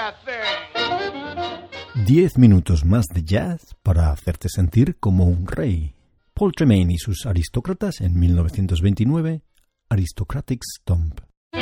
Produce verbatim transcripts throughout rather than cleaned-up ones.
that thing. Diez minutos más de jazz para hacerte sentir como un rey. Paul Tremaine y sus Aristócratas en mil novecientos veintinueve, Aristocratic Stomp.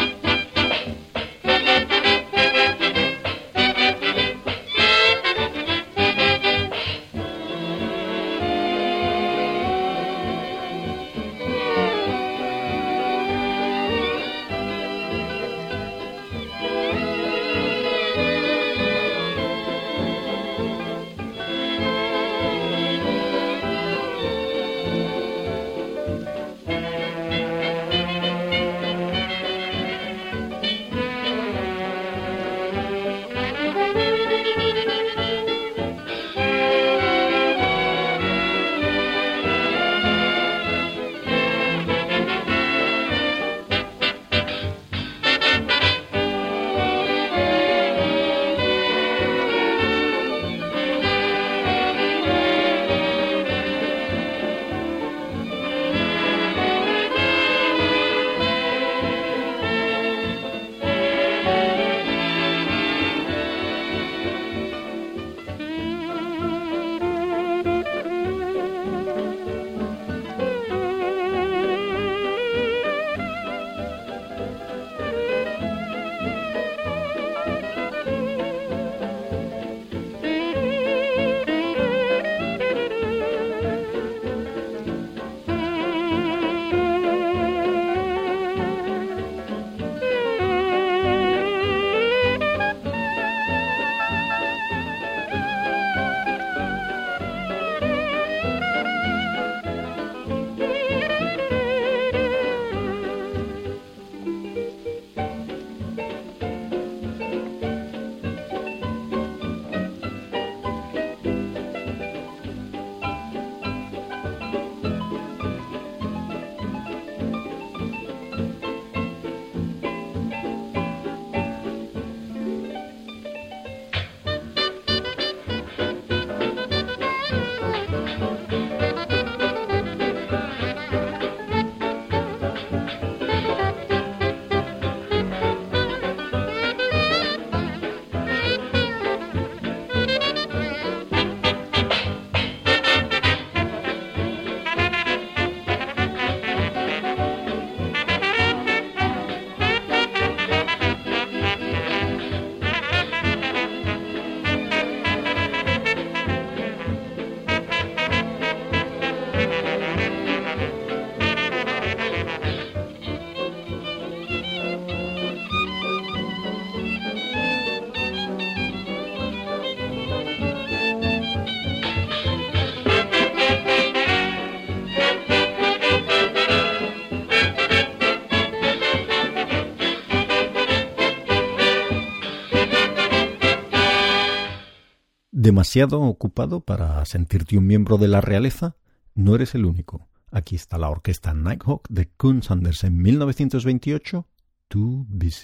¿Demasiado ocupado para sentirte un miembro de la realeza? No eres el único. Aquí está la orquesta Nighthawk de Coon Sanders en mil novecientos veintiocho, Too Busy.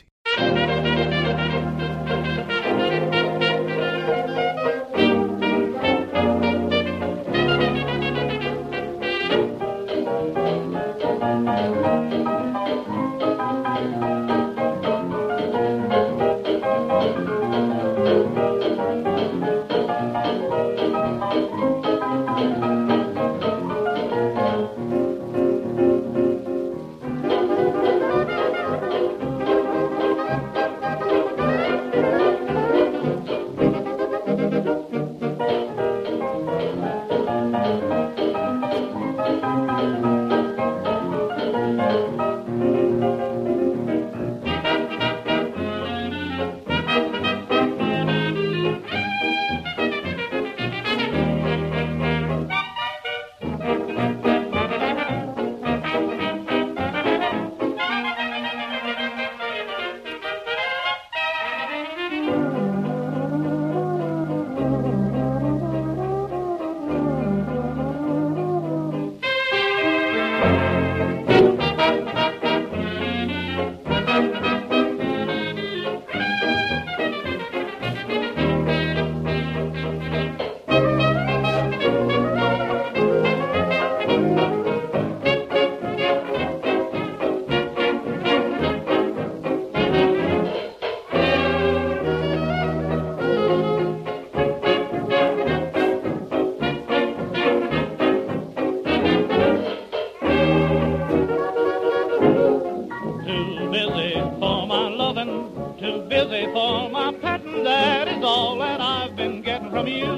busy for my petting, that is all that I've been getting from you.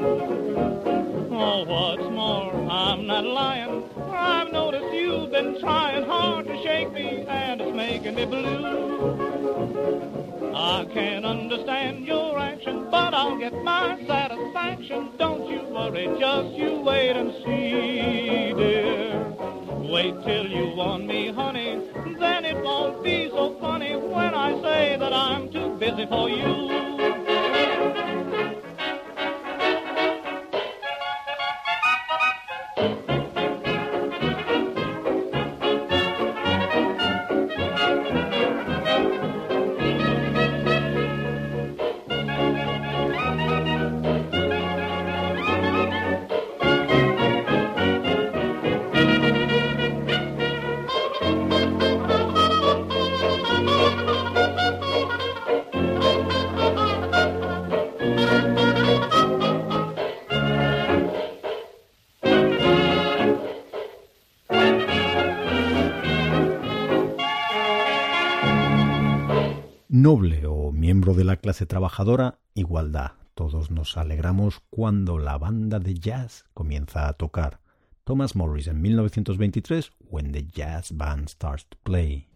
Oh, what's more, I'm not lying. I've noticed you've been trying hard to shake me, and it's making me blue. I can't understand your action, but I'll get my satisfaction. Don't you worry, just you wait and see, dear. Wait till you want me, honey, then it won't be so funny when I say that I'm too busy for you. Noble o miembro de la clase trabajadora, igualdad. Todos nos alegramos cuando la banda de jazz comienza a tocar. Thomas Morris en mil novecientos veintitrés, When the Jazz Band Starts to Play.